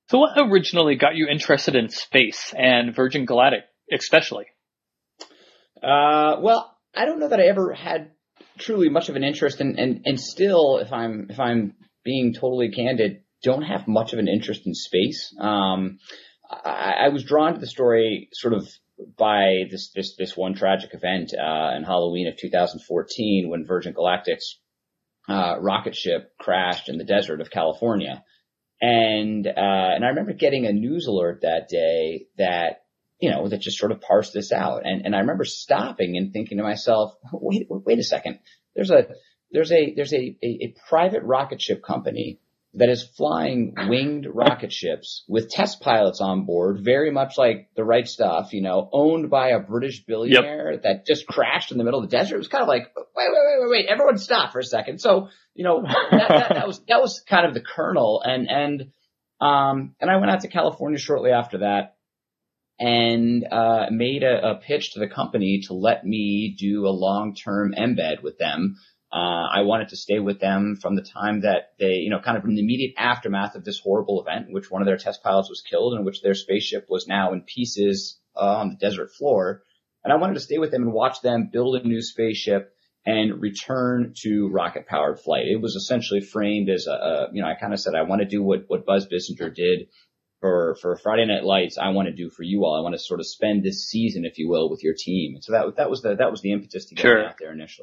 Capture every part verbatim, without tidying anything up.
So what originally got you interested in space and Virgin Galactic especially? Uh, well, I don't know that I ever had truly much of an interest in, and, and still, if I'm, if I'm being totally candid, don't have much of an interest in space. Um, I, I was drawn to the story sort of by this, this, this one tragic event, uh, in Halloween of two thousand fourteen when Virgin Galactic's, uh, rocket ship crashed in the desert of California. And, uh, and I remember getting a news alert that day that, you know, that just sort of parsed this out. And, and I remember stopping and thinking to myself, wait, wait a second. There's a, there's a, there's a, a, a private rocket ship company that is flying winged rocket ships with test pilots on board, very much like The Right Stuff, you know, owned by a British billionaire yep. that just crashed in the middle of the desert. It was kind of like, wait, wait, wait, wait, wait, everyone stop for a second. So, you know, that, that, that was, that was kind of the kernel. And, and, um, and I went out to California shortly after that and, uh, made a, a pitch to the company to let me do a long-term embed with them. Uh, I wanted to stay with them from the time that they, you know, kind of from the immediate aftermath of this horrible event in which one of their test pilots was killed and in which their spaceship was now in pieces uh, on the desert floor. And I wanted to stay with them and watch them build a new spaceship and return to rocket-powered flight. It was essentially framed as a, a you know, I kind of said I want to do what, what Buzz Bissinger did for, for Friday Night Lights. I want to do for you all. I want to sort of spend this season, if you will, with your team. And so that, that was the, that was the impetus to get sure. me out there initially.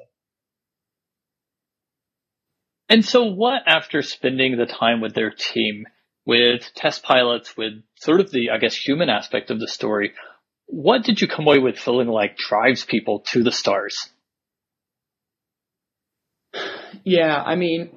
And so what, after spending the time with their team, with test pilots, with sort of the, I guess, human aspect of the story, what did you come away with feeling like drives people to the stars? Yeah, I mean,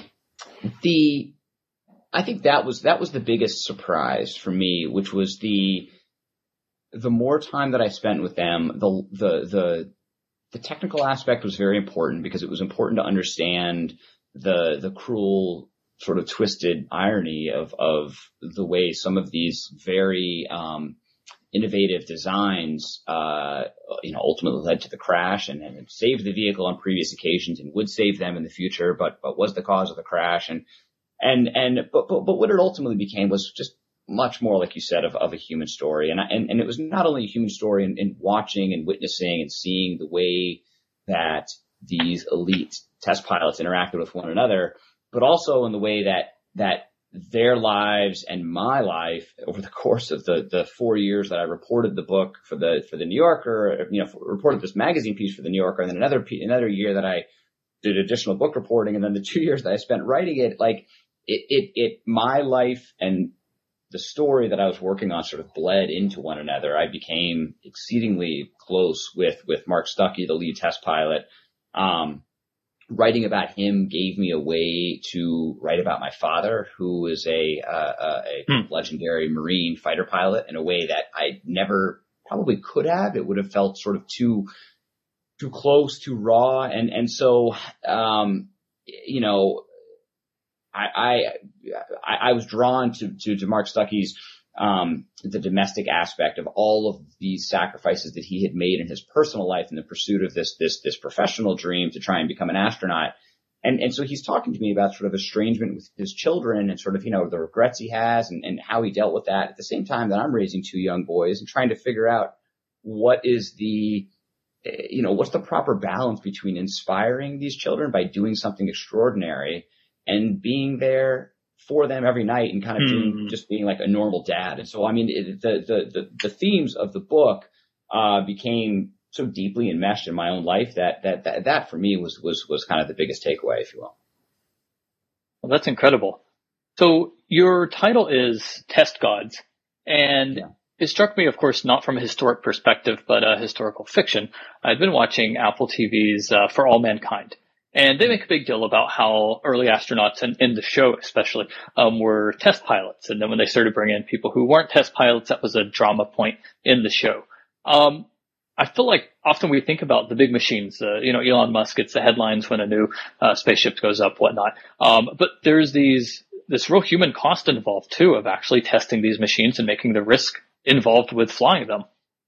the, I think that was, that was the biggest surprise for me, which was the, the more time that I spent with them, the, the, the, the technical aspect was very important because it was important to understand the, the cruel sort of twisted irony of, of the way some of these very, um, innovative designs, uh, you know, ultimately led to the crash and, and saved the vehicle on previous occasions and would save them in the future, but, but was the cause of the crash. And, and, and, but, but, but what it ultimately became was just much more, like you said, of, of a human story. And, and, and it was not only a human story in, in watching and witnessing and seeing the way that these elite test pilots interacted with one another, but also in the way that, that their lives and my life over the course of the, the four years that I reported the book for the, for the New Yorker, you know, reported this magazine piece for the New Yorker, and then another, another year that I did additional book reporting, and then the two years that I spent writing it, like it, it, it, my life and the story that I was working on sort of bled into one another. I became exceedingly close with, with Mark Stuckey, the lead test pilot. Um, writing about him gave me a way to write about my father, who is a, uh, a hmm. legendary Marine fighter pilot, in a way that I never probably could have. It would have felt sort of too, too close, too raw. And, and so, um, you know, I, I, I was drawn to, to, to Mark Stuckey's, um, the domestic aspect of all of these sacrifices that he had made in his personal life in the pursuit of this, this, this professional dream to try and become an astronaut. And, and so he's talking to me about sort of estrangement with his children and sort of, you know, the regrets he has and, and how he dealt with that at the same time that I'm raising two young boys and trying to figure out what is the, you know, what's the proper balance between inspiring these children by doing something extraordinary and being there for them every night and kind of doing, mm. just being like a normal dad. And so, I mean, it, the, the, the, the themes of the book, uh, became so deeply enmeshed in my own life that, that, that, that for me was, was, was kind of the biggest takeaway, if you will. Well, that's incredible. So your title is Test Gods, and yeah. It struck me, of course, not from a historic perspective, but a historical fiction. I'd been watching Apple T V's, uh, For All Mankind. And they make a big deal about how early astronauts, and in the show especially, um, were test pilots. And then when they started bringing in people who weren't test pilots, that was a drama point in the show. Um, I feel like often we think about the big machines. Uh, you know, Elon Musk gets the headlines when a new uh, spaceship goes up, whatnot. Um, but there's these this real human cost involved too of actually testing these machines and making the risk involved with flying them.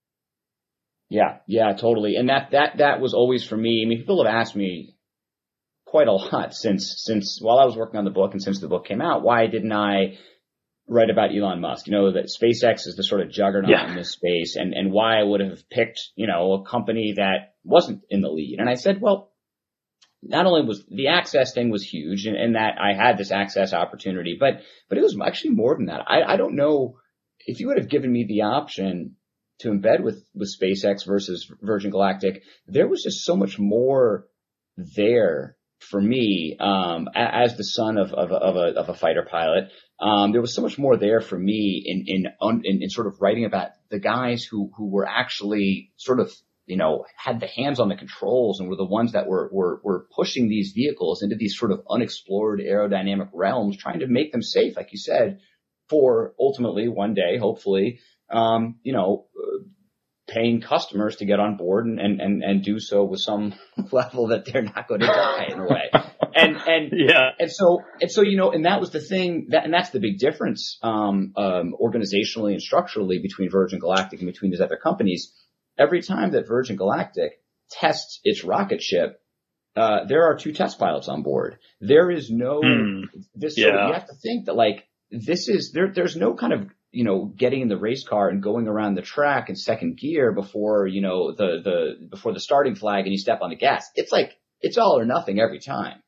Yeah, yeah, totally. And that that that was always for me. I mean, people have asked me quite a lot since, since while I was working on the book and since the book came out, why didn't I write about Elon Musk, you know, that SpaceX is the sort of juggernaut yeah. in this space, and, and why I would have picked, you know, a company that wasn't in the lead. And I said, well, not only was the access thing was huge, and, and that I had this access opportunity, but, but it was actually more than that. I, I don't know if you would have given me the option to embed with, with SpaceX versus Virgin Galactic, there was just so much more there for me, um, as the son of, of, of a, of a fighter pilot. Um, there was so much more there for me in, in, in, in sort of writing about the guys who, who were actually sort of, you know, had the hands on the controls and were the ones that were, were, were pushing these vehicles into these sort of unexplored aerodynamic realms, trying to make them safe, like you said, for ultimately one day, hopefully, um, you know, uh, paying customers to get on board and, and, and, and do so with some level that they're not going to die in a way. And, and, yeah. and so, and so, you know, and that was the thing that, and that's the big difference, um, um, organizationally and structurally between Virgin Galactic and between these other companies. Every time that Virgin Galactic tests its rocket ship, uh, there are two test pilots on board. There is no, mm. this, yeah. so you have to think that like, this is, there, there's no kind of, you know, getting in the race car and going around the track in second gear before, you know, the, the, before the starting flag and you step on the gas. It's like, it's all or nothing every time.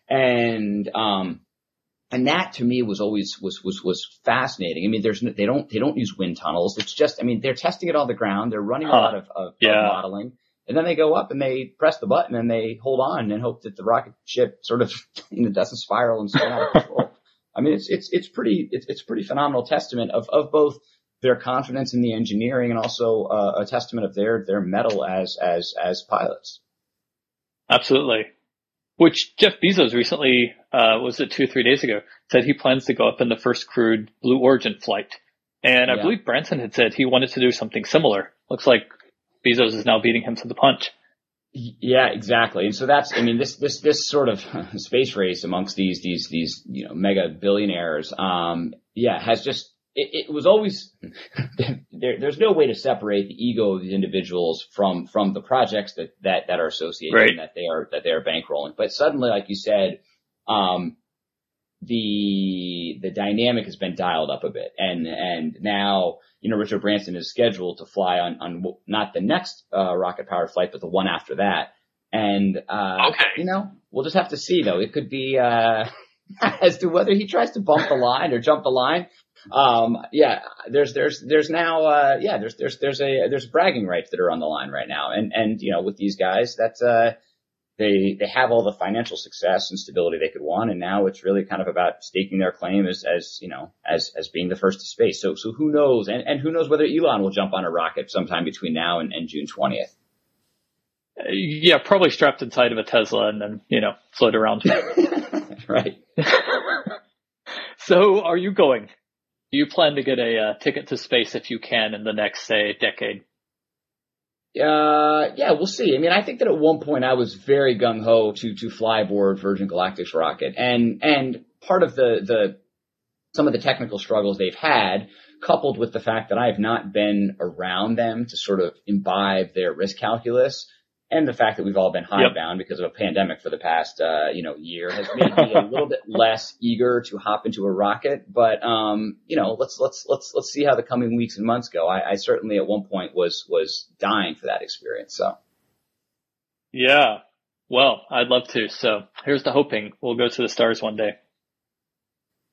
And, um, and that to me was always, was, was, was fascinating. I mean, there's, they don't, they don't use wind tunnels. It's just, I mean, they're testing it on the ground. They're running a huh. lot of, of, yeah. of modeling, and then they go up and they press the button and they hold on and hope that the rocket ship sort of, you know, doesn't spiral and spin out of control. I mean, it's, it's, it's pretty, it's, it's pretty phenomenal testament of, of both their confidence in the engineering and also uh, a testament of their, their mettle as, as, as pilots. Absolutely. Which Jeff Bezos recently, uh, was it two or three days ago, said he plans to go up in the first crewed Blue Origin flight. And I yeah. believe Branson had said he wanted to do something similar. Looks like Bezos is now beating him to the punch. Yeah, exactly. And so that's, I mean, this, this, this sort of space race amongst these, these, these, you know, mega billionaires, um, yeah, has just, it, it was always, there, there's no way to separate the ego of these individuals from, from the projects that, that, that are associated right. and that they are, that they are bankrolling. But suddenly, like you said, um, the, the dynamic has been dialed up a bit. And, and now, you know, Richard Branson is scheduled to fly on, on not the next, uh, rocket powered flight, but the one after that. And, uh, okay. you know, we'll just have to see though. It could be, uh, as to whether he tries to bump the line or jump the line. Um, yeah, there's, there's, there's now, uh, yeah, there's, there's, there's a, there's bragging rights that are on the line right now. And, and, you know, with these guys, that's, uh, they, they have all the financial success and stability they could want. And now it's really kind of about staking their claim as, as, you know, as, as being the first to space. So, so who knows? And, and who knows whether Elon will jump on a rocket sometime between now and, and June twentieth. Uh, yeah, probably strapped inside of a Tesla and then, you know, float around. Right. So are you going? Do you plan to get a uh, ticket to space if you can in the next, say, decade? Uh, yeah, we'll see. I mean, I think that at one point I was very gung ho to, to fly aboard Virgin Galactic's rocket. And, and part of the, the, some of the technical struggles they've had, coupled with the fact that I have not been around them to sort of imbibe their risk calculus, and the fact that we've all been hidebound yep. because of a pandemic for the past, uh, you know, year has made me a little bit less eager to hop into a rocket. But, um, you know, let's, let's, let's, let's see how the coming weeks and months go. I, I certainly at one point was, was dying for that experience. So. Yeah. Well, I'd love to. So here's the hoping we'll go to the stars one day.